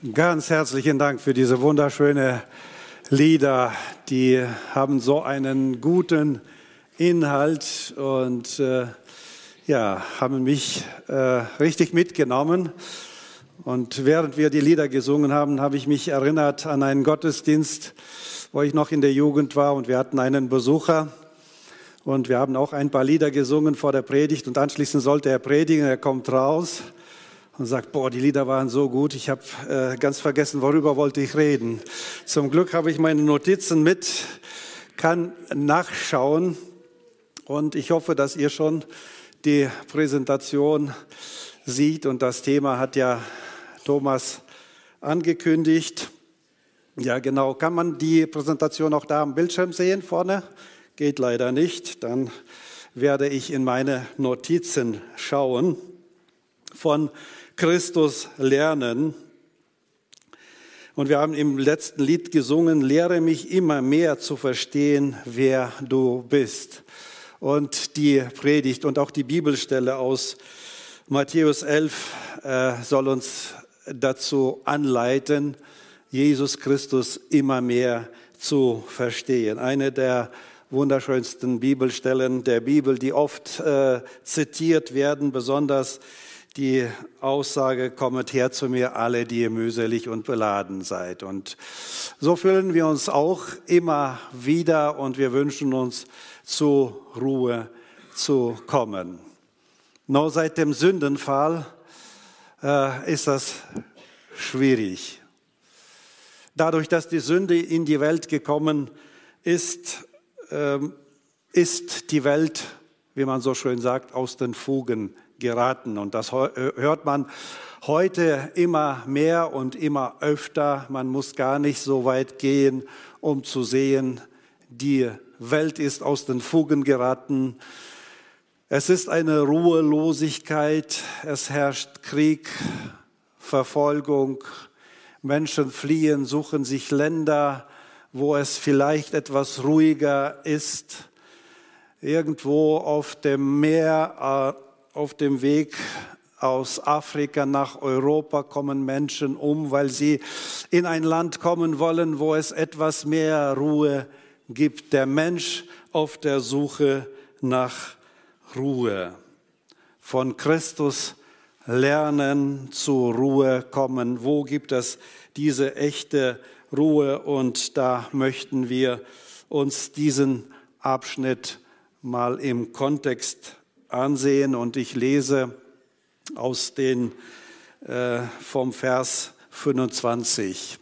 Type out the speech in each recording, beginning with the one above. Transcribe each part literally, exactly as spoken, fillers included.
Ganz herzlichen Dank für diese wunderschönen Lieder. Die haben so einen guten Inhalt und äh, ja, haben mich äh, richtig mitgenommen. Und während wir die Lieder gesungen haben, habe ich mich erinnert an einen Gottesdienst, wo ich noch in der Jugend war, und wir hatten einen Besucher. Und wir haben auch ein paar Lieder gesungen vor der Predigt, und anschließend sollte er predigen. Er kommt raus und sagt, boah, die Lieder waren so gut, ich habe äh, ganz vergessen, worüber wollte ich reden. Zum Glück habe ich meine Notizen mit, kann nachschauen, und ich hoffe, dass ihr schon die Präsentation seht, und das Thema hat ja Thomas angekündigt. Ja, genau. Kann man die Präsentation auch da am Bildschirm sehen vorne? Geht leider nicht. Dann werde ich in meine Notizen schauen. Von Christus lernen. Und wir haben im letzten Lied gesungen, lehre mich immer mehr zu verstehen, wer du bist. Und die Predigt und auch die Bibelstelle aus Matthäus elf äh, soll uns dazu anleiten, Jesus Christus immer mehr zu verstehen. Eine der wunderschönsten Bibelstellen der Bibel, die oft äh, zitiert werden, besonders die Aussage, kommet her zu mir alle, die ihr mühselig und beladen seid. Und so fühlen wir uns auch immer wieder, und wir wünschen uns, zur Ruhe zu kommen. Nur seit dem Sündenfall äh, ist das schwierig. Dadurch, dass die Sünde in die Welt gekommen ist, äh, ist die Welt, wie man so schön sagt, aus den Fugen geraten. Und das hört man heute immer mehr und immer öfter. Man muss gar nicht so weit gehen, um zu sehen, die Welt ist aus den Fugen geraten. Es ist eine Ruhelosigkeit, es herrscht Krieg, Verfolgung, Menschen fliehen, suchen sich Länder, wo es vielleicht etwas ruhiger ist. Irgendwo auf dem Meer, auf dem Weg aus Afrika nach Europa kommen Menschen um, weil sie in ein Land kommen wollen, wo es etwas mehr Ruhe gibt. Der Mensch auf der Suche nach Ruhe. Von Christus lernen, zur Ruhe kommen. Wo gibt es diese echte Ruhe? Und da möchten wir uns diesen Abschnitt mal im Kontext ansehen, und ich lese aus den äh, vom Vers fünfundzwanzig.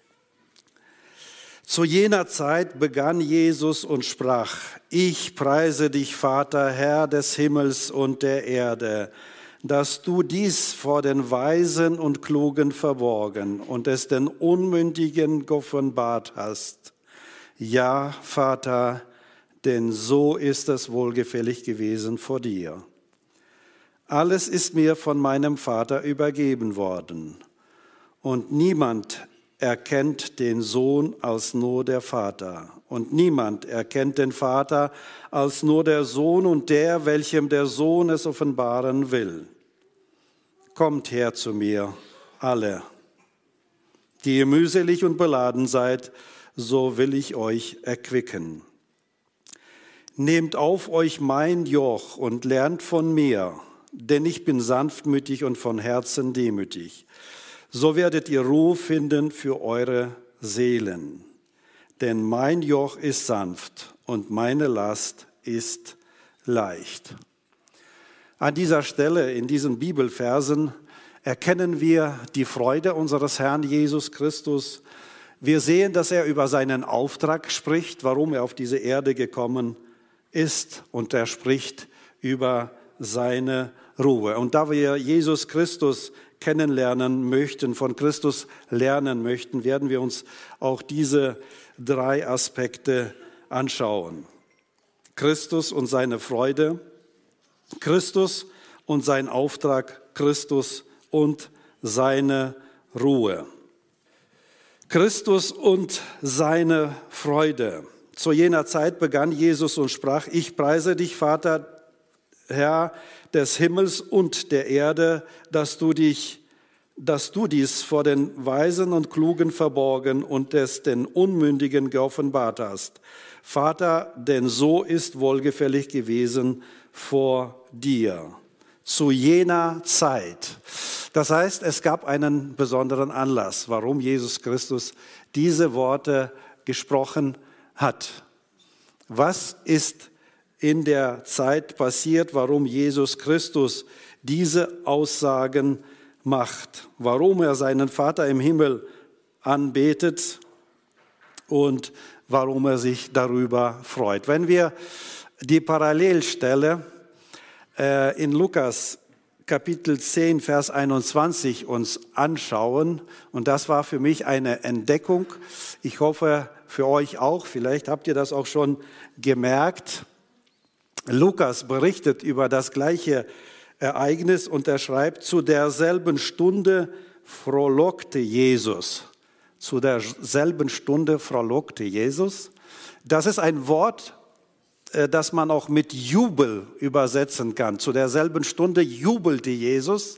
Zu jener Zeit begann Jesus und sprach: Ich preise dich, Vater, Herr des Himmels und der Erde, dass du dies vor den Weisen und Klugen verborgen und es den Unmündigen geoffenbart hast. Ja, Vater, denn so ist es wohlgefällig gewesen vor dir. Alles ist mir von meinem Vater übergeben worden, und niemand erkennt den Sohn als nur der Vater, und niemand erkennt den Vater als nur der Sohn und der, welchem der Sohn es offenbaren will. Kommt her zu mir, alle, die ihr mühselig und beladen seid, so will ich euch erquicken. Nehmt auf euch mein Joch und lernt von mir, denn ich bin sanftmütig und von Herzen demütig. So werdet ihr Ruhe finden für eure Seelen. Denn mein Joch ist sanft und meine Last ist leicht. An dieser Stelle, in diesen Bibelversen, erkennen wir die Freude unseres Herrn Jesus Christus. Wir sehen, dass er über seinen Auftrag spricht, warum er auf diese Erde gekommen ist, und er spricht über seine Ruhe. Und da wir Jesus Christus kennenlernen möchten, von Christus lernen möchten, werden wir uns auch diese drei Aspekte anschauen. Christus und seine Freude, Christus und sein Auftrag, Christus und seine Ruhe. Christus und seine Freude. Zu jener Zeit begann Jesus und sprach: Ich preise dich, Vater, Herr des Himmels und der Erde, dass du dich dass du dies vor den Weisen und Klugen verborgen und es den Unmündigen geoffenbart hast. Vater, denn so ist wohlgefällig gewesen vor dir, zu jener Zeit. Das heißt, es gab einen besonderen Anlass, warum Jesus Christus diese Worte gesprochen hat. Was ist in der Zeit passiert, warum Jesus Christus diese Aussagen macht, warum er seinen Vater im Himmel anbetet und warum er sich darüber freut. Wenn wir die Parallelstelle äh, in Lukas Kapitel zehn, Vers einundzwanzig uns anschauen, und das war für mich eine Entdeckung, ich hoffe für euch auch, vielleicht habt ihr das auch schon gemerkt. Lukas berichtet über das gleiche Ereignis und er schreibt, zu derselben Stunde frohlockte Jesus. Zu derselben Stunde frohlockte Jesus. Das ist ein Wort, das man auch mit Jubel übersetzen kann. Zu derselben Stunde jubelte Jesus.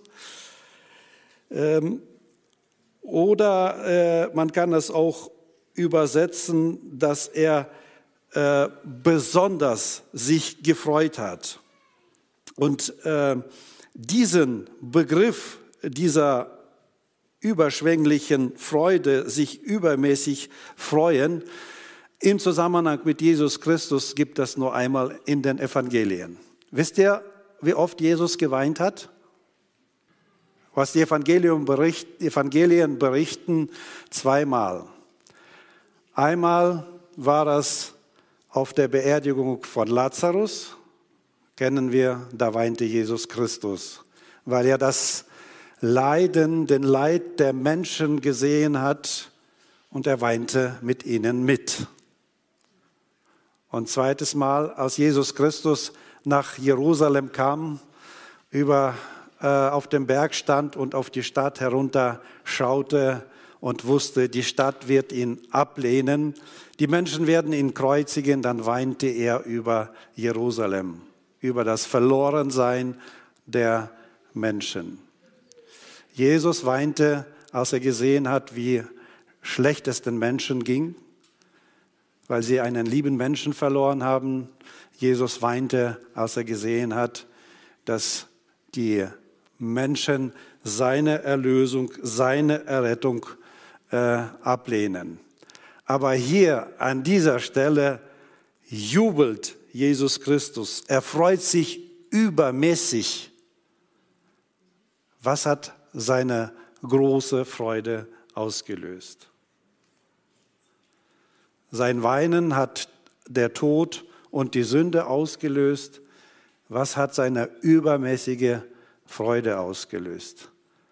Oder man kann es auch übersetzen, dass er besonders sich gefreut hat. Und diesen Begriff dieser überschwänglichen Freude, sich übermäßig freuen, im Zusammenhang mit Jesus Christus gibt es nur einmal in den Evangelien. Wisst ihr, wie oft Jesus geweint hat? Was die Evangelium bericht, Evangelien berichten, zweimal. Einmal war es auf der Beerdigung von Lazarus, kennen wir, da weinte Jesus Christus, weil er das Leiden, den Leid der Menschen gesehen hat und er weinte mit ihnen mit. Und zweites Mal, als Jesus Christus nach Jerusalem kam, über, äh, auf dem Berg stand und auf die Stadt herunter schaute und wusste, die Stadt wird ihn ablehnen, die Menschen werden ihn kreuzigen, dann weinte er über Jerusalem, über das Verlorensein der Menschen. Jesus weinte, als er gesehen hat, wie schlecht es den Menschen ging, weil sie einen lieben Menschen verloren haben. Jesus weinte, als er gesehen hat, dass die Menschen seine Erlösung, seine Errettung äh, ablehnen. Aber hier an dieser Stelle jubelt Jesus Christus. Er freut sich übermäßig. Was hat seine große Freude ausgelöst? Sein Weinen hat der Tod und die Sünde ausgelöst. Was hat seine übermäßige Freude ausgelöst?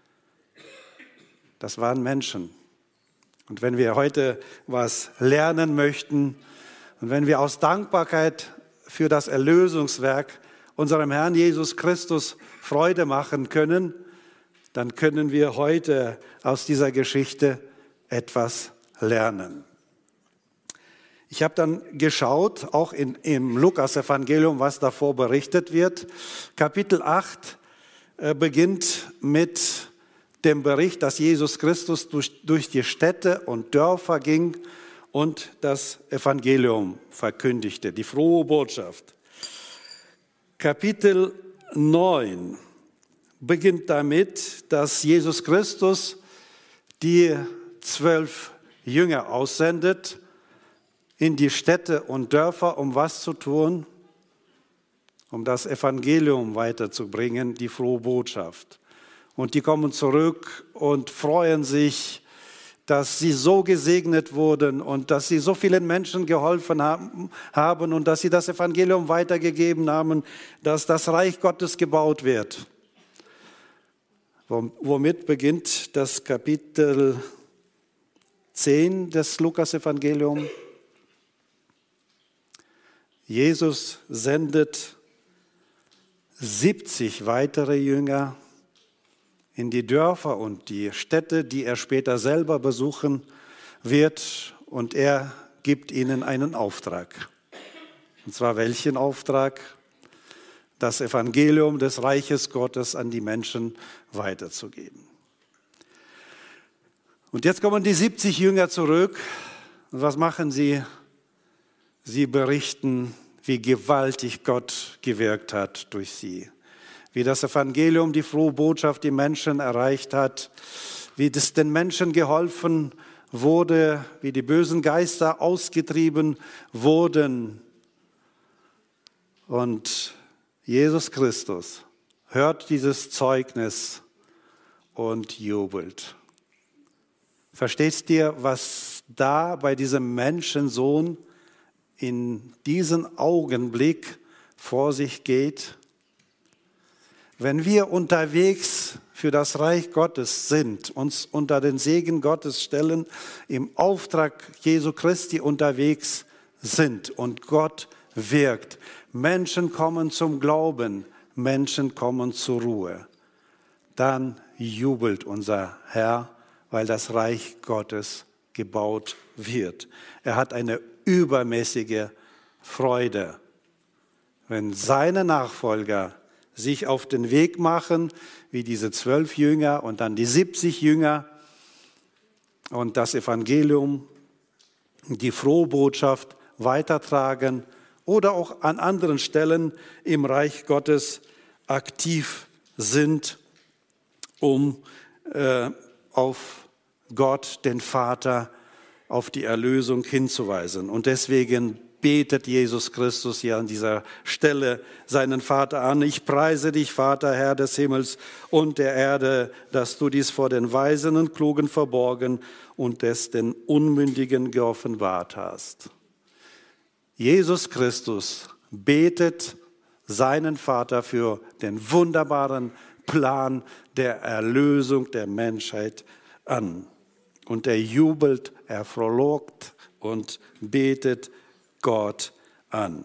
Das waren Menschen. Und wenn wir heute was lernen möchten und wenn wir aus Dankbarkeit für das Erlösungswerk unserem Herrn Jesus Christus Freude machen können, dann können wir heute aus dieser Geschichte etwas lernen. Ich habe dann geschaut, auch in, im Lukas-Evangelium, was davor berichtet wird. Kapitel acht äh, beginnt mit dem Bericht, dass Jesus Christus durch, durch die Städte und Dörfer ging und das Evangelium verkündigte, die frohe Botschaft. Kapitel neun beginnt damit, dass Jesus Christus die zwölf Jünger aussendet in die Städte und Dörfer, um was zu tun? Um das Evangelium weiterzubringen, die frohe Botschaft. Und die kommen zurück und freuen sich, dass sie so gesegnet wurden und dass sie so vielen Menschen geholfen haben und dass sie das Evangelium weitergegeben haben, dass das Reich Gottes gebaut wird. Womit beginnt das Kapitel zehn des Lukas-Evangeliums? Jesus sendet siebzig weitere Jünger in die Dörfer und die Städte, die er später selber besuchen wird, und er gibt ihnen einen Auftrag. Und zwar welchen Auftrag? Das Evangelium des Reiches Gottes an die Menschen weiterzugeben. Und jetzt kommen die siebzig Jünger zurück. Und was machen sie? Sie berichten, wie gewaltig Gott gewirkt hat durch sie. Wie das Evangelium, die frohe Botschaft, die Menschen erreicht hat. Wie das den Menschen geholfen wurde, wie die bösen Geister ausgetrieben wurden. Und Jesus Christus hört dieses Zeugnis und jubelt. Verstehst du, was da bei diesem Menschensohn in diesem Augenblick vor sich geht? Wenn wir unterwegs für das Reich Gottes sind, uns unter den Segen Gottes stellen, im Auftrag Jesu Christi unterwegs sind und Gott wirkt, Menschen kommen zum Glauben, Menschen kommen zur Ruhe, dann jubelt unser Herr, weil das Reich Gottes gebaut wird. Er hat eine übermäßige Freude, wenn seine Nachfolger sich auf den Weg machen, wie diese zwölf Jünger und dann die siebzig Jünger und das Evangelium, die frohe Botschaft weitertragen oder auch an anderen Stellen im Reich Gottes aktiv sind, um äh, auf Gott, den Vater, auf die Erlösung hinzuweisen. Und deswegen betet Jesus Christus hier an dieser Stelle seinen Vater an. Ich preise dich, Vater, Herr des Himmels und der Erde, dass du dies vor den Weisen und Klugen verborgen und es den Unmündigen geoffenbart hast. Jesus Christus betet seinen Vater für den wunderbaren Plan der Erlösung der Menschheit an. Und er jubelt, er frohlockt und betet Gott an.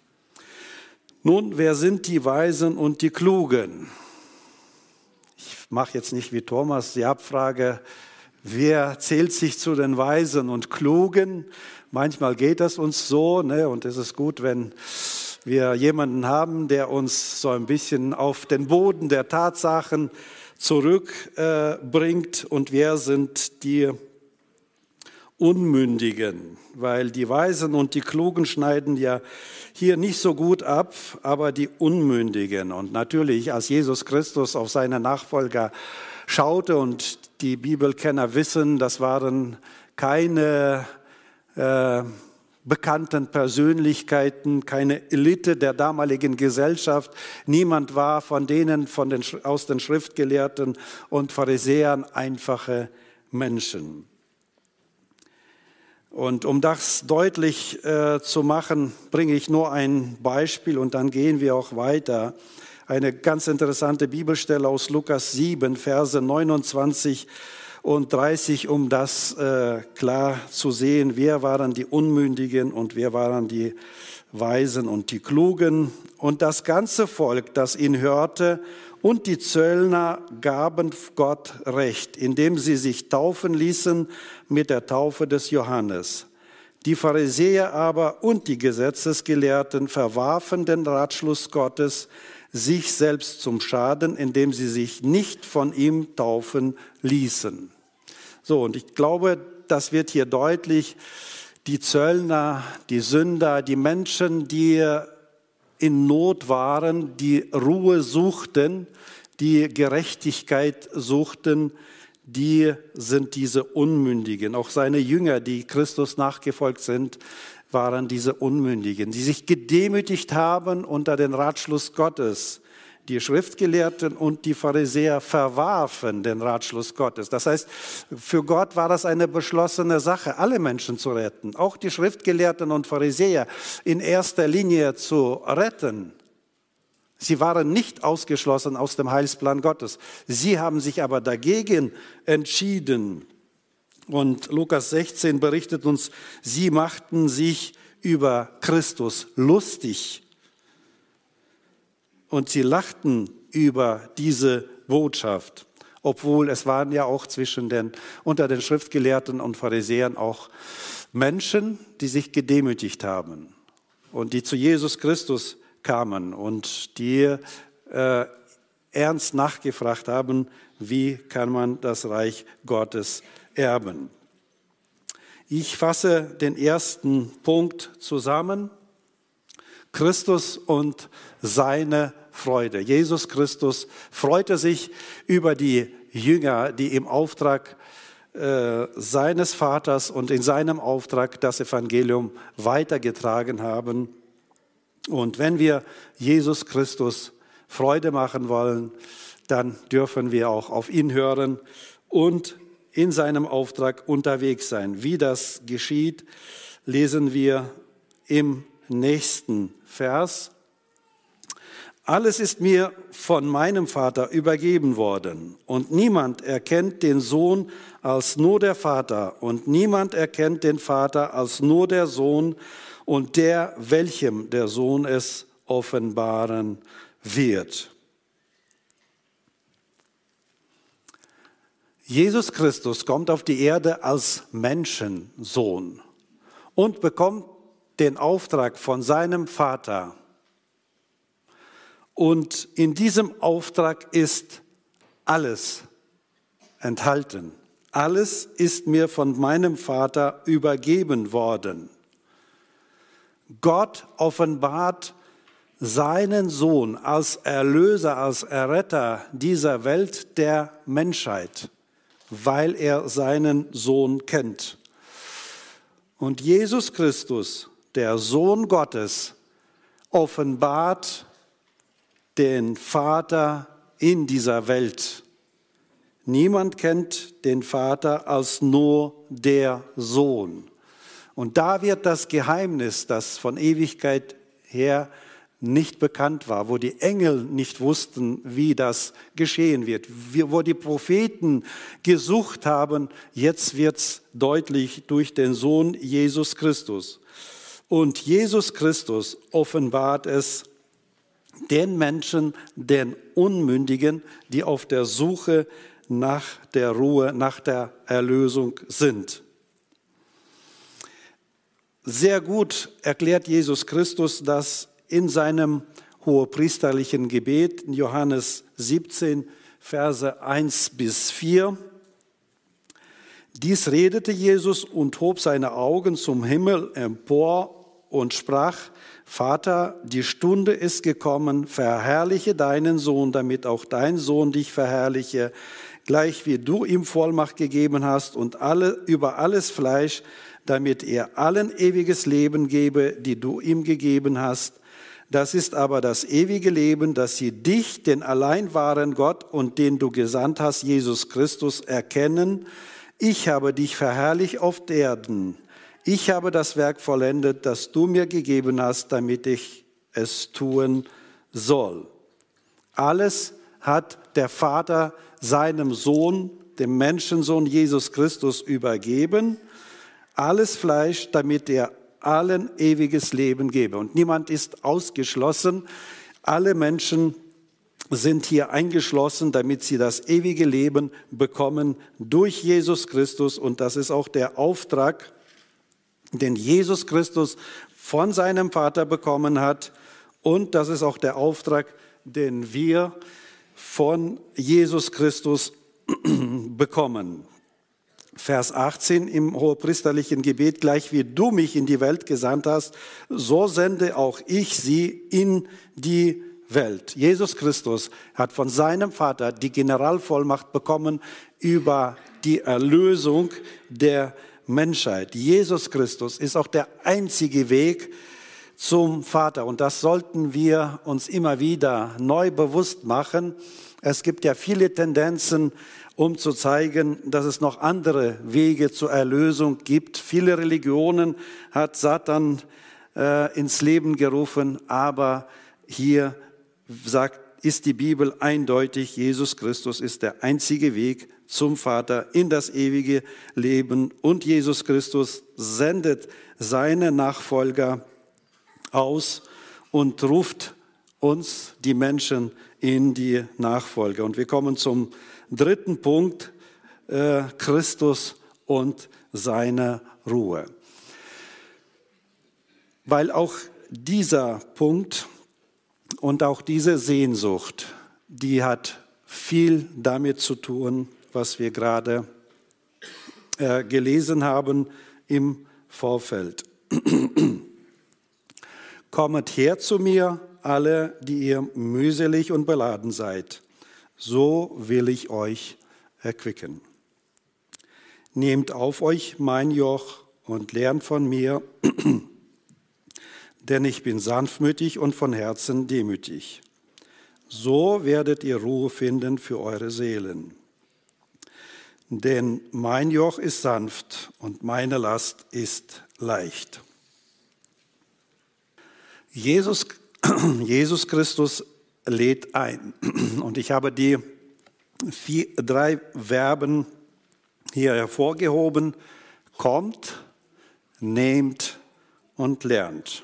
Nun, wer sind die Weisen und die Klugen? Ich mache jetzt nicht wie Thomas die Abfrage, wer zählt sich zu den Weisen und Klugen? Manchmal geht das uns so, ne? Und es ist gut, wenn wir jemanden haben, der uns so ein bisschen auf den Boden der Tatsachen zurückbringt. Äh, und wer sind die Unmündigen? Weil die Weisen und die Klugen schneiden ja hier nicht so gut ab, aber die Unmündigen. Und natürlich, als Jesus Christus auf seine Nachfolger schaute, und die Bibelkenner wissen, das waren keine äh, bekannten Persönlichkeiten, keine Elite der damaligen Gesellschaft. Niemand war von denen, von den, aus den Schriftgelehrten und Pharisäern einfache Menschen. Und um das deutlich äh, zu machen, bringe ich nur ein Beispiel und dann gehen wir auch weiter. Eine ganz interessante Bibelstelle aus Lukas sieben, Verse neunundzwanzig und dreißig, um das äh, klar zu sehen, wer waren die Unmündigen und wer waren die Weisen und die Klugen. Und das ganze Volk, das ihn hörte, und die Zöllner gaben Gott Recht, indem sie sich taufen ließen mit der Taufe des Johannes. Die Pharisäer aber und die Gesetzesgelehrten verwarfen den Ratschluss Gottes, sich selbst zum Schaden, indem sie sich nicht von ihm taufen ließen. So, und ich glaube, das wird hier deutlich, die Zöllner, die Sünder, die Menschen, die in Not waren, die Ruhe suchten, die Gerechtigkeit suchten, die sind diese Unmündigen. Auch seine Jünger, die Christus nachgefolgt sind, waren diese Unmündigen, die sich gedemütigt haben unter den Ratschluss Gottes. Die Schriftgelehrten und die Pharisäer verwarfen den Ratschluss Gottes. Das heißt, für Gott war das eine beschlossene Sache, alle Menschen zu retten, auch die Schriftgelehrten und Pharisäer in erster Linie zu retten. Sie waren nicht ausgeschlossen aus dem Heilsplan Gottes. Sie haben sich aber dagegen entschieden. Und Lukas sechzehn berichtet uns, sie machten sich über Christus lustig. Und sie lachten über diese Botschaft, obwohl es waren ja auch zwischen den, unter den Schriftgelehrten und Pharisäern auch Menschen, die sich gedemütigt haben und die zu Jesus Christus kamen und die äh, ernst nachgefragt haben, wie kann man das Reich Gottes erben. Ich fasse den ersten Punkt zusammen. Christus und seine Freude. Jesus Christus freute sich über die Jünger, die im Auftrag äh, seines Vaters und in seinem Auftrag das Evangelium weitergetragen haben. Und wenn wir Jesus Christus Freude machen wollen, dann dürfen wir auch auf ihn hören und in seinem Auftrag unterwegs sein. Wie das geschieht, lesen wir im nächsten Vers. Alles ist mir von meinem Vater übergeben worden und niemand erkennt den Sohn als nur der Vater und niemand erkennt den Vater als nur der Sohn und der, welchem der Sohn es offenbaren wird. Jesus Christus kommt auf die Erde als Menschensohn und bekommt den Auftrag von seinem Vater. Und in diesem Auftrag ist alles enthalten. Alles ist mir von meinem Vater übergeben worden. Gott offenbart seinen Sohn als Erlöser, als Erretter dieser Welt der Menschheit, weil er seinen Sohn kennt. Und Jesus Christus, der Sohn Gottes, offenbart den Vater in dieser Welt. Niemand kennt den Vater als nur der Sohn. Und da wird das Geheimnis, das von Ewigkeit her nicht bekannt war, wo die Engel nicht wussten, wie das geschehen wird, wo die Propheten gesucht haben, jetzt wird es deutlich durch den Sohn Jesus Christus. Und Jesus Christus offenbart es den Menschen, den Unmündigen, die auf der Suche nach der Ruhe, nach der Erlösung sind. Sehr gut erklärt Jesus Christus das in seinem hohepriesterlichen Gebet in Johannes siebzehn, Verse eins bis vier. Dies redete Jesus und hob seine Augen zum Himmel empor und sprach: Vater, die Stunde ist gekommen, verherrliche deinen Sohn, damit auch dein Sohn dich verherrliche, gleich wie du ihm Vollmacht gegeben hast und alle, über alles Fleisch, damit er allen ewiges Leben gebe, die du ihm gegeben hast. Das ist aber das ewige Leben, dass sie dich, den allein wahren Gott und den du gesandt hast, Jesus Christus, erkennen. Ich habe dich verherrlicht auf Erden. Ich habe das Werk vollendet, das du mir gegeben hast, damit ich es tun soll. Alles hat der Vater seinem Sohn, dem Menschensohn Jesus Christus, übergeben. Alles Fleisch, damit er allen ewiges Leben gebe. Und niemand ist ausgeschlossen. Alle Menschen sind hier eingeschlossen, damit sie das ewige Leben bekommen durch Jesus Christus. Und das ist auch der Auftrag, den Jesus Christus von seinem Vater bekommen hat. Und das ist auch der Auftrag, den wir von Jesus Christus bekommen. Vers achtzehn im hohepriesterlichen Gebet: Gleich wie du mich in die Welt gesandt hast, so sende auch ich sie in die Welt. Jesus Christus hat von seinem Vater die Generalvollmacht bekommen über die Erlösung der Menschheit. Jesus Christus ist auch der einzige Weg zum Vater. Und das sollten wir uns immer wieder neu bewusst machen. Es gibt ja viele Tendenzen, um zu zeigen, dass es noch andere Wege zur Erlösung gibt. Viele Religionen hat Satan äh, ins Leben gerufen, aber hier sagt, ist die Bibel eindeutig: Jesus Christus ist der einzige Weg zum Vater in das ewige Leben. Und Jesus Christus sendet seine Nachfolger aus und ruft uns, die Menschen, in die Nachfolge. Und wir kommen zum dritten Punkt: äh, Christus und seine Ruhe. Weil auch dieser Punkt und auch diese Sehnsucht, die hat viel damit zu tun, was wir gerade äh, gelesen haben im Vorfeld. Kommet her zu mir, alle, die ihr mühselig und beladen seid, so will ich euch erquicken. Nehmt auf euch mein Joch und lernt von mir, denn ich bin sanftmütig und von Herzen demütig. So werdet ihr Ruhe finden für eure Seelen. Denn mein Joch ist sanft und meine Last ist leicht. Jesus, Jesus Christus lädt ein. Und ich habe die vier, drei Verben hier hervorgehoben. Kommt, nehmt und lernt.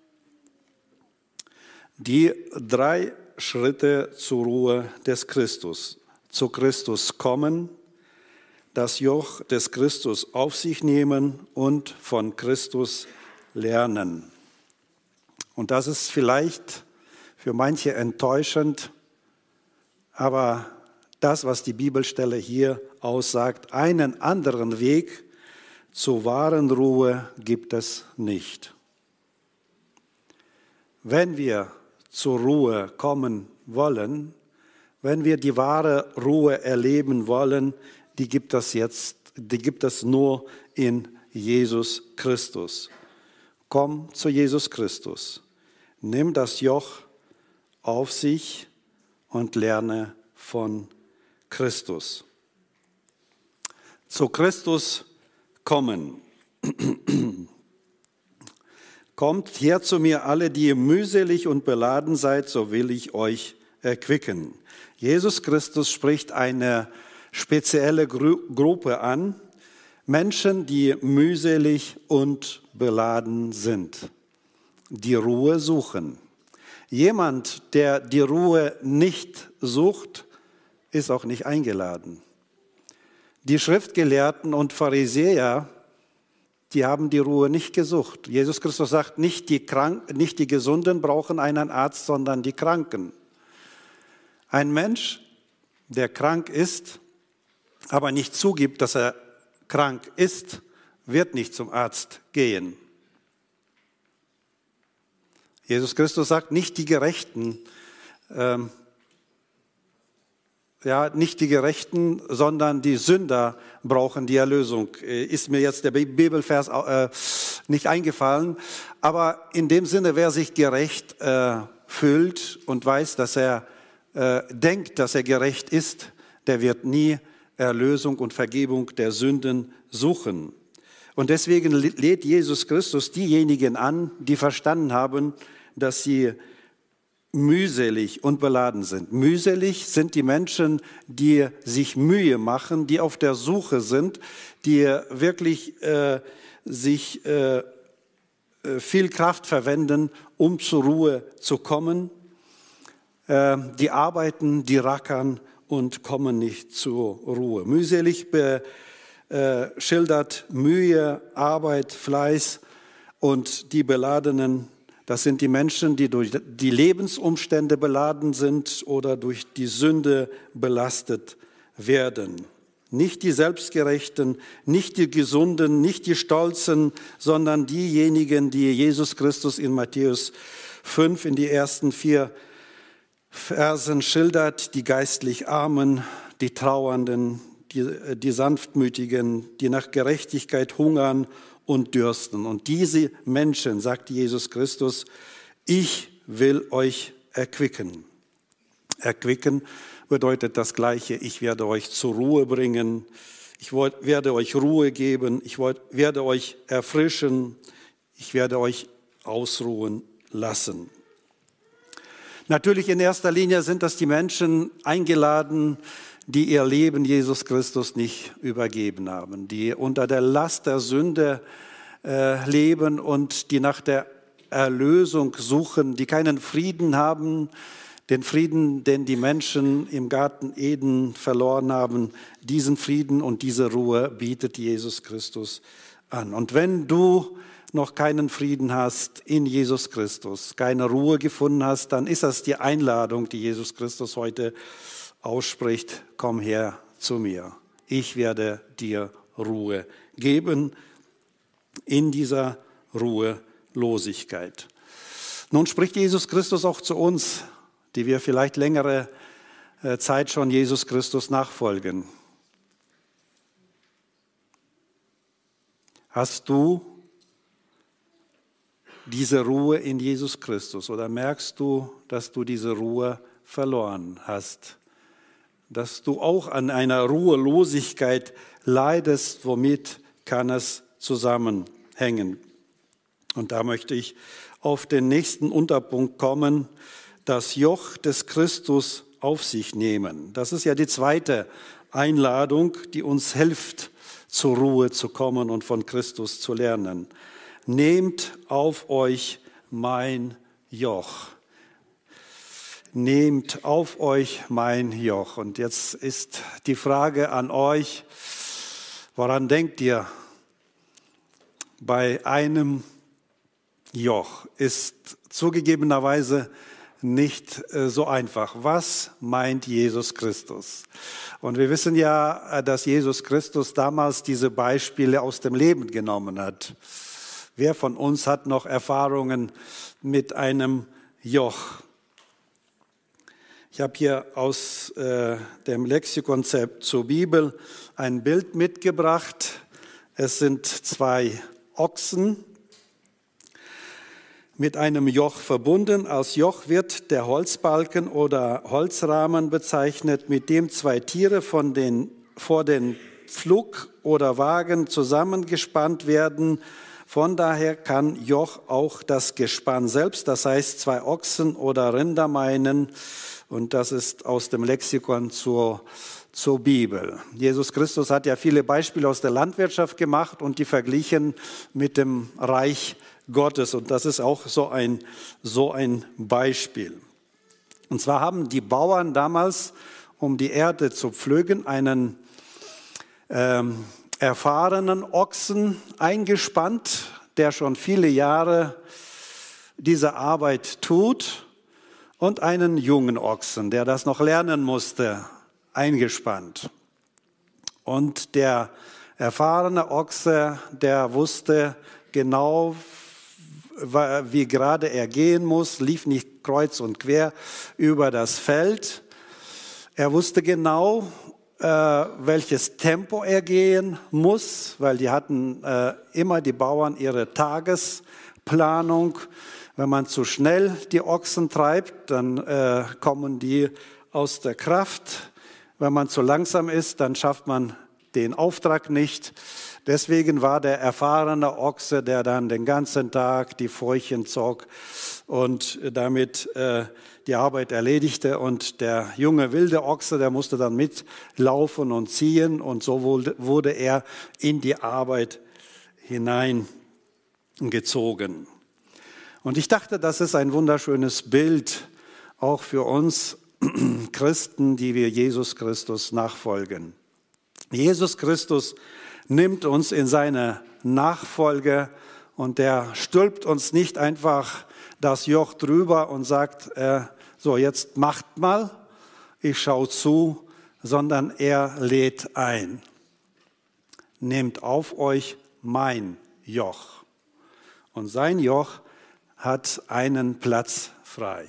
Die drei Schritte zur Ruhe des Christus. Zu Christus kommen, das Joch des Christus auf sich nehmen und von Christus lernen. Und das ist vielleicht für manche enttäuschend, aber das, was die Bibelstelle hier aussagt, einen anderen Weg zur wahren Ruhe gibt es nicht. Wenn wir zur Ruhe kommen wollen, wenn wir die wahre Ruhe erleben wollen, die gibt es jetzt, die gibt es nur in Jesus Christus. Komm zu Jesus Christus. Nimm das Joch auf sich und lerne von Christus. Zu Christus kommen. Kommt her zu mir alle, die ihr mühselig und beladen seid, so will ich euch erquicken. Jesus Christus spricht eine spezielle Gru- Gruppe an, Menschen, die mühselig und beladen sind, die Ruhe suchen. Jemand, der die Ruhe nicht sucht, ist auch nicht eingeladen. Die Schriftgelehrten und Pharisäer, die haben die Ruhe nicht gesucht. Jesus Christus sagt, nicht die, Krank- nicht die Gesunden brauchen einen Arzt, sondern die Kranken. Ein Mensch, der krank ist, aber nicht zugibt, dass er krank ist, wird nicht zum Arzt gehen. Jesus Christus sagt, nicht die Gerechten, ähm, ja, nicht die Gerechten, sondern die Sünder brauchen die Erlösung. Ist mir jetzt der Bibelvers äh, nicht eingefallen, aber in dem Sinne, wer sich gerecht äh, fühlt und weiß, dass er äh, denkt, dass er gerecht ist, der wird nie Erlösung und Vergebung der Sünden suchen. Und deswegen lädt Jesus Christus diejenigen an, die verstanden haben, dass sie mühselig und beladen sind. Mühselig sind die Menschen, die sich Mühe machen, die auf der Suche sind, die wirklich äh, sich äh, viel Kraft verwenden, um zur Ruhe zu kommen. Äh, die arbeiten, die rackern und kommen nicht zur Ruhe. Mühselig be, äh, schildert Mühe, Arbeit, Fleiß, und die Beladenen, das sind die Menschen, die durch die Lebensumstände beladen sind oder durch die Sünde belastet werden. Nicht die Selbstgerechten, nicht die Gesunden, nicht die Stolzen, sondern diejenigen, die Jesus Christus in Matthäus fünf in die ersten vier Versen schildert, die geistlich Armen, die Trauernden, die, die Sanftmütigen, die nach Gerechtigkeit hungern und dürsten. Und diese Menschen, sagt Jesus Christus, ich will euch erquicken. Erquicken bedeutet das Gleiche, ich werde euch zur Ruhe bringen, ich werde euch Ruhe geben, ich werde euch erfrischen, ich werde euch ausruhen lassen. Natürlich in erster Linie sind das die Menschen eingeladen, die ihr Leben Jesus Christus nicht übergeben haben, die unter der Last der Sünde äh, leben und die nach der Erlösung suchen, die keinen Frieden haben, den Frieden, den die Menschen im Garten Eden verloren haben. Diesen Frieden und diese Ruhe bietet Jesus Christus an. Und wenn du noch keinen Frieden hast in Jesus Christus, keine Ruhe gefunden hast, dann ist das die Einladung, die Jesus Christus heute ausspricht: Komm her zu mir, ich werde dir Ruhe geben, in dieser Ruhelosigkeit. Nun spricht Jesus Christus auch zu uns, die wir vielleicht längere Zeit schon Jesus Christus nachfolgen. Hast du diese Ruhe in Jesus Christus oder merkst du, dass du diese Ruhe verloren hast? Dass du auch an einer Ruhelosigkeit leidest, womit kann es zusammenhängen? Und da möchte ich auf den nächsten Unterpunkt kommen, das Joch des Christus auf sich nehmen. Das ist ja die zweite Einladung, die uns hilft, zur Ruhe zu kommen und von Christus zu lernen. Nehmt auf euch mein Joch. Nehmt auf euch mein Joch. Und jetzt ist die Frage an euch, woran denkt ihr? Bei einem Joch ist zugegebenerweise nicht so einfach. Was meint Jesus Christus? Und wir wissen ja, dass Jesus Christus damals diese Beispiele aus dem Leben genommen hat. Wer von uns hat noch Erfahrungen mit einem Joch? Ich habe hier aus äh, dem Lexikonzept zur Bibel ein Bild mitgebracht. Es sind zwei Ochsen mit einem Joch verbunden. Als Joch wird der Holzbalken oder Holzrahmen bezeichnet, mit dem zwei Tiere von den, vor den Pflug oder Wagen zusammengespannt werden. Von daher kann Joch auch das Gespann selbst, das heißt zwei Ochsen oder Rinder meinen. Und das ist aus dem Lexikon zur, zur Bibel. Jesus Christus hat ja viele Beispiele aus der Landwirtschaft gemacht und die verglichen mit dem Reich Gottes. Und das ist auch so ein, so ein Beispiel. Und zwar haben die Bauern damals, um die Erde zu pflügen, einen ähm, erfahrenen Ochsen eingespannt, der schon viele Jahre diese Arbeit tut, und einen jungen Ochsen, der das noch lernen musste, eingespannt. Und der erfahrene Ochse, der wusste genau, wie gerade er gehen muss, lief nicht kreuz und quer über das Feld. Er wusste genau, äh, welches Tempo er gehen muss, weil die hatten äh, immer die Bauern ihre Tagesplanung. Wenn man zu schnell die Ochsen treibt, dann äh, kommen die aus der Kraft. Wenn man zu langsam ist, dann schafft man den Auftrag nicht. Deswegen war der erfahrene Ochse, der dann den ganzen Tag die Furchen zog und damit äh, die Arbeit erledigte. Und der junge wilde Ochse, der musste dann mitlaufen und ziehen. Und so wurde er in die Arbeit hineingezogen. Und ich dachte, das ist ein wunderschönes Bild, auch für uns Christen, die wir Jesus Christus nachfolgen. Jesus Christus nimmt uns in seine Nachfolge und der stülpt uns nicht einfach das Joch drüber und sagt, äh, so jetzt macht mal, ich schaue zu, sondern er lädt ein. Nehmt auf euch mein Joch. Und sein Joch hat einen Platz frei.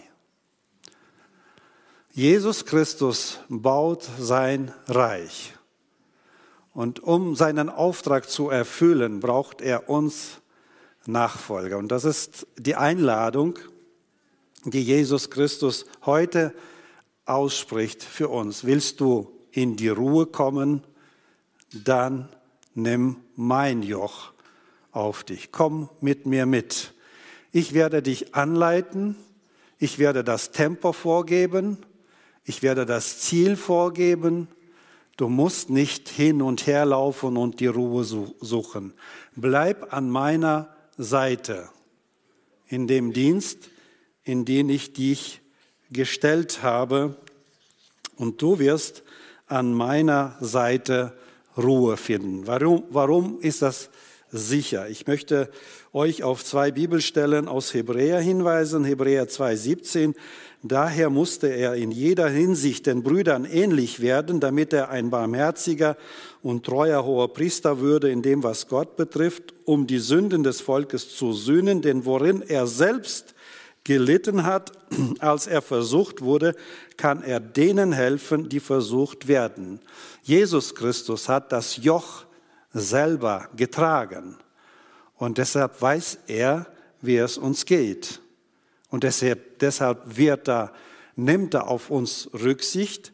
Jesus Christus baut sein Reich. Und um seinen Auftrag zu erfüllen, braucht er uns Nachfolger. Und das ist die Einladung, die Jesus Christus heute ausspricht für uns. Willst du in die Ruhe kommen, dann nimm mein Joch auf dich. Komm mit mir mit. Ich werde dich anleiten, ich werde das Tempo vorgeben, ich werde das Ziel vorgeben. Du musst nicht hin und her laufen und die Ruhe suchen. Bleib an meiner Seite in dem Dienst, in den ich dich gestellt habe, und du wirst an meiner Seite Ruhe finden. Warum, warum ist das sicher. Ich möchte euch auf zwei Bibelstellen aus Hebräer hinweisen, Hebräer zwei siebzehn. Daher musste er in jeder Hinsicht den Brüdern ähnlich werden, damit er ein barmherziger und treuer Hoherpriester würde in dem, was Gott betrifft, um die Sünden des Volkes zu sühnen, denn worin er selbst gelitten hat, als er versucht wurde, kann er denen helfen, die versucht werden. Jesus Christus hat das Joch selber getragen und deshalb weiß er, wie es uns geht. Und deshalb, deshalb wird er, nimmt er auf uns Rücksicht,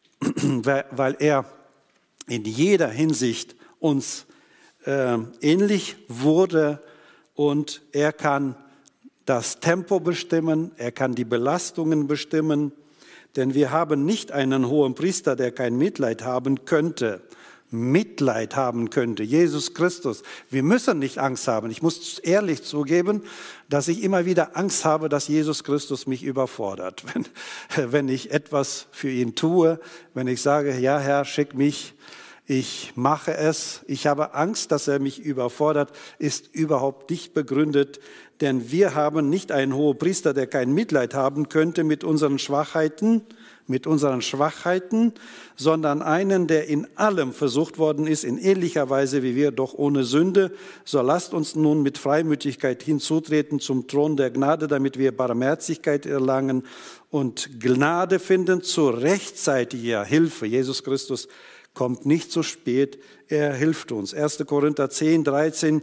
weil er in jeder Hinsicht uns äh, ähnlich wurde und er kann das Tempo bestimmen, er kann die Belastungen bestimmen, denn wir haben nicht einen hohen Priester, der kein Mitleid haben könnte, Mitleid haben könnte, Jesus Christus. Wir müssen nicht Angst haben. Ich muss ehrlich zugeben, dass ich immer wieder Angst habe, dass Jesus Christus mich überfordert. Wenn, wenn ich etwas für ihn tue, wenn ich sage, ja Herr, schick mich, ich mache es. Ich habe Angst, dass er mich überfordert, ist überhaupt nicht begründet, denn wir haben nicht einen Hohepriester, der kein Mitleid haben könnte mit unseren Schwachheiten, mit unseren Schwachheiten, sondern einen, der in allem versucht worden ist, in ähnlicher Weise wie wir, doch ohne Sünde. So lasst uns nun mit Freimütigkeit hinzutreten zum Thron der Gnade, damit wir Barmherzigkeit erlangen und Gnade finden zu rechtzeitiger Hilfe. Jesus Christus kommt nicht zu spät, er hilft uns. erster Korinther zehn, dreizehn,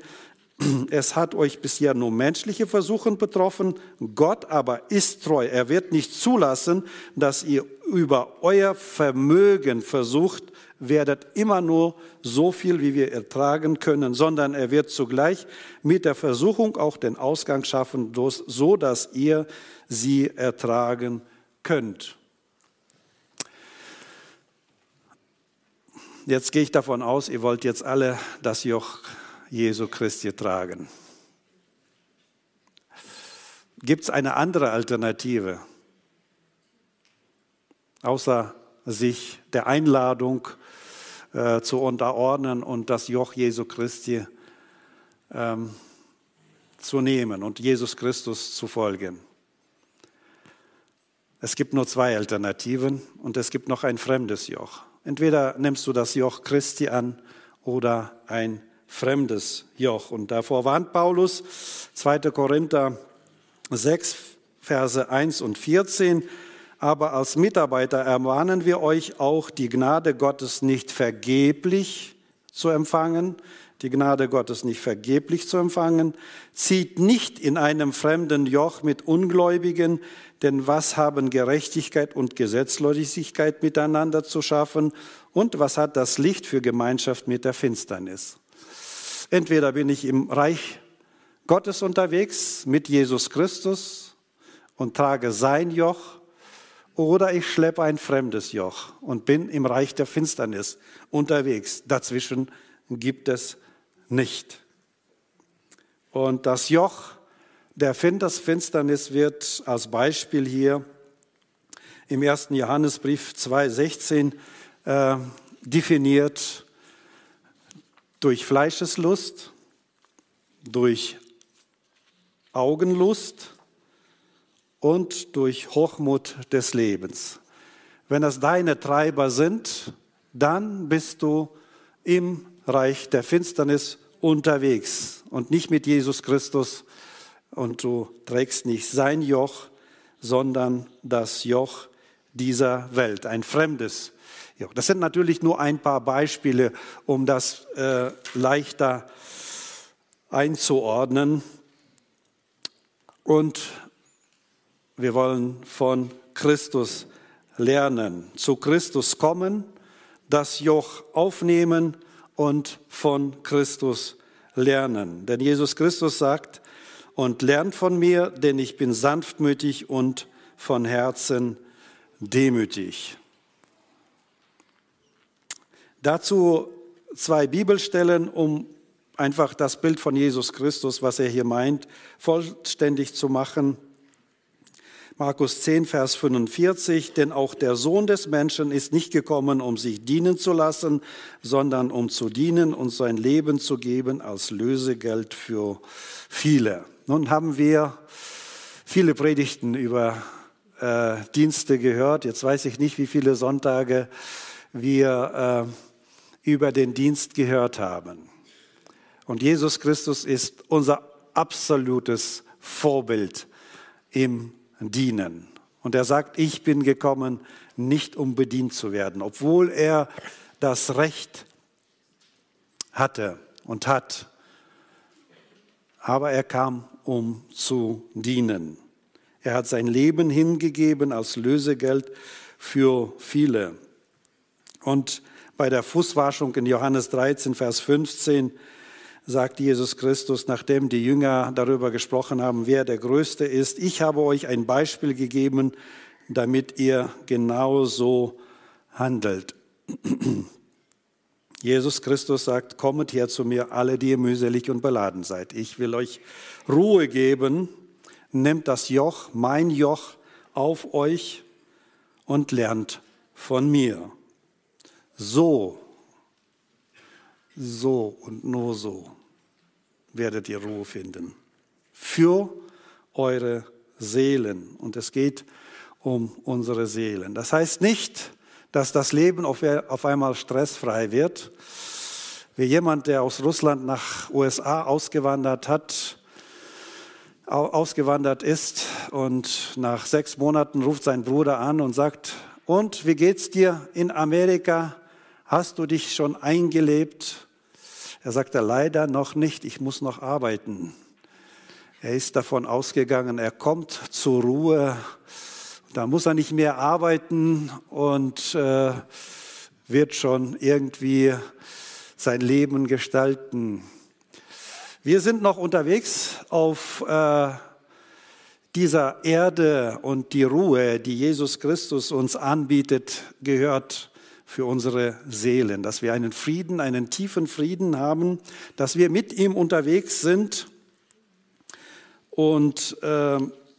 es hat euch bisher nur menschliche Versuche betroffen, Gott aber ist treu. Er wird nicht zulassen, dass ihr über euer Vermögen versucht werdet, immer nur so viel, wie wir ertragen können, sondern er wird zugleich mit der Versuchung auch den Ausgang schaffen, so dass ihr sie ertragen könnt. Jetzt gehe ich davon aus, ihr wollt jetzt alle das Joch Jesu Christi tragen. Gibt es eine andere Alternative, außer sich der Einladung äh, zu unterordnen und das Joch Jesu Christi ähm, zu nehmen und Jesus Christus zu folgen? Es gibt nur zwei Alternativen und es gibt noch ein fremdes Joch. Entweder nimmst du das Joch Christi an oder ein fremdes Joch. Und davor warnt Paulus, zweiter Korinther sechs, Verse eins und vierzehn. Aber als Mitarbeiter ermahnen wir euch auch, die Gnade Gottes nicht vergeblich zu empfangen, die Gnade Gottes nicht vergeblich zu empfangen. Zieht nicht in einem fremden Joch mit Ungläubigen, denn was haben Gerechtigkeit und Gesetzlosigkeit miteinander zu schaffen? Und was hat das Licht für Gemeinschaft mit der Finsternis? Entweder bin ich im Reich Gottes unterwegs mit Jesus Christus und trage sein Joch, oder ich schleppe ein fremdes Joch und bin im Reich der Finsternis unterwegs. Dazwischen gibt es nicht. Und das Joch der Finsternis wird als Beispiel hier im ersten Johannesbrief zwei sechzehn äh, definiert durch Fleischeslust, durch Augenlust und durch Hochmut des Lebens. Wenn das deine Treiber sind, dann bist du im Reich der Finsternis unterwegs und nicht mit Jesus Christus und du trägst nicht sein Joch, sondern das Joch dieser Welt, ein fremdes Joch. Das sind natürlich nur ein paar Beispiele, um das äh, leichter einzuordnen. Und wir wollen von Christus lernen, zu Christus kommen, das Joch aufnehmen und von Christus lernen. Denn Jesus Christus sagt, und lernt von mir, denn ich bin sanftmütig und von Herzen demütig. Dazu zwei Bibelstellen, um einfach das Bild von Jesus Christus, was er hier meint, vollständig zu machen. Markus zehn, Vers fünfundvierzig, denn auch der Sohn des Menschen ist nicht gekommen, um sich dienen zu lassen, sondern um zu dienen und sein Leben zu geben als Lösegeld für viele. Nun haben wir viele Predigten über äh, Dienste gehört. Jetzt weiß ich nicht, wie viele Sonntage wir äh, über den Dienst gehört haben. Und Jesus Christus ist unser absolutes Vorbild im Dienen. Und er sagt, ich bin gekommen, nicht um bedient zu werden, obwohl er das Recht hatte und hat. Aber er kam, um zu dienen. Er hat sein Leben hingegeben als Lösegeld für viele. Und bei der Fußwaschung in Johannes dreizehn, Vers fünfzehn, sagt Jesus Christus, nachdem die Jünger darüber gesprochen haben, wer der Größte ist: Ich habe euch ein Beispiel gegeben, damit ihr genauso handelt. Jesus Christus sagt, kommet her zu mir, alle, die ihr mühselig und beladen seid. Ich will euch Ruhe geben. Nehmt das Joch, mein Joch, auf euch und lernt von mir. So, so und nur so werdet ihr Ruhe finden. Für eure Seelen. Und es geht um unsere Seelen. Das heißt nicht, dass das Leben auf einmal stressfrei wird. Wie jemand, der aus Russland nach U S A ausgewandert hat, ausgewandert ist und nach sechs Monaten ruft sein Bruder an und sagt, und wie geht's dir in Amerika? Hast du dich schon eingelebt? Er sagte, leider noch nicht, ich muss noch arbeiten. Er ist davon ausgegangen, er kommt zur Ruhe, da muss er nicht mehr arbeiten und äh, wird schon irgendwie sein Leben gestalten. Wir sind noch unterwegs auf äh, dieser Erde und die Ruhe, die Jesus Christus uns anbietet, gehört für unsere Seelen, dass wir einen Frieden, einen tiefen Frieden haben, dass wir mit ihm unterwegs sind und äh,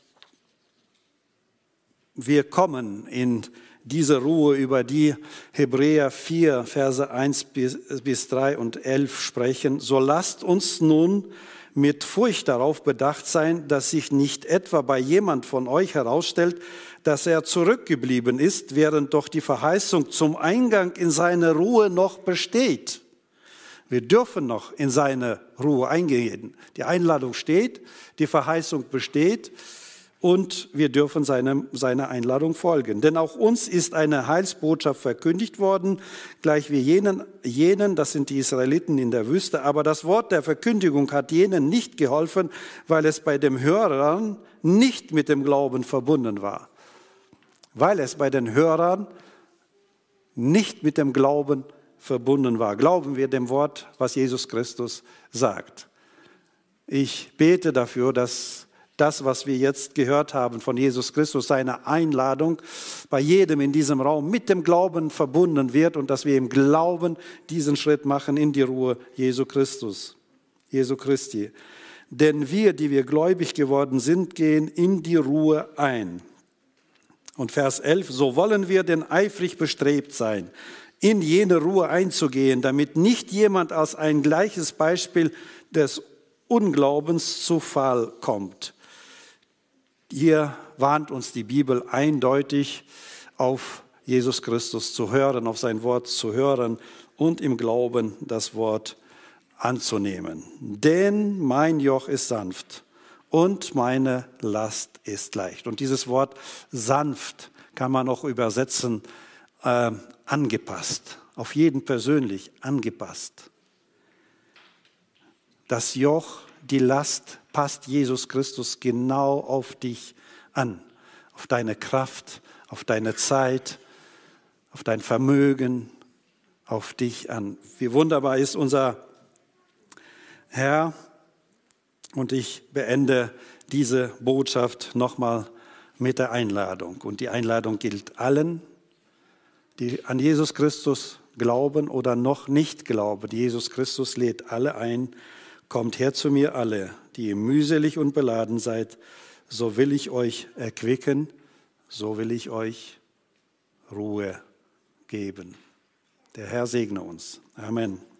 wir kommen in diese Ruhe, über die Hebräer vier, Verse eins bis drei und elf sprechen. So lasst uns nun mit Furcht darauf bedacht sein, dass sich nicht etwa bei jemand von euch herausstellt, dass er zurückgeblieben ist, während doch die Verheißung zum Eingang in seine Ruhe noch besteht. Wir dürfen noch in seine Ruhe eingehen. Die Einladung steht, die Verheißung besteht. Und wir dürfen seine, seiner Einladung folgen. Denn auch uns ist eine Heilsbotschaft verkündigt worden, gleich wie jenen, jenen, das sind die Israeliten in der Wüste. Aber das Wort der Verkündigung hat jenen nicht geholfen, weil es bei dem Hörern nicht mit dem Glauben verbunden war. Weil es bei den Hörern nicht mit dem Glauben verbunden war. Glauben wir dem Wort, was Jesus Christus sagt. Ich bete dafür, dass das, was wir jetzt gehört haben von Jesus Christus, seine Einladung bei jedem in diesem Raum mit dem Glauben verbunden wird und dass wir im Glauben diesen Schritt machen in die Ruhe Jesu Christus, Jesu Christi. Denn wir, die wir gläubig geworden sind, gehen in die Ruhe ein. Und Vers elf, so wollen wir denn eifrig bestrebt sein, in jene Ruhe einzugehen, damit nicht jemand als ein gleiches Beispiel des Unglaubens zu Fall kommt. Hier warnt uns die Bibel eindeutig, auf Jesus Christus zu hören, auf sein Wort zu hören und im Glauben das Wort anzunehmen. Denn mein Joch ist sanft und meine Last ist leicht. Und dieses Wort sanft kann man auch übersetzen, äh, angepasst, auf jeden persönlich angepasst. Das Joch, die Last passt Jesus Christus genau auf dich an, auf deine Kraft, auf deine Zeit, auf dein Vermögen, auf dich an. Wie wunderbar ist unser Herr. Und ich beende diese Botschaft nochmal mit der Einladung. Und die Einladung gilt allen, die an Jesus Christus glauben oder noch nicht glauben. Jesus Christus lädt alle ein. Kommt her zu mir alle, die ihr mühselig und beladen seid, so will ich euch erquicken, so will ich euch Ruhe geben. Der Herr segne uns. Amen.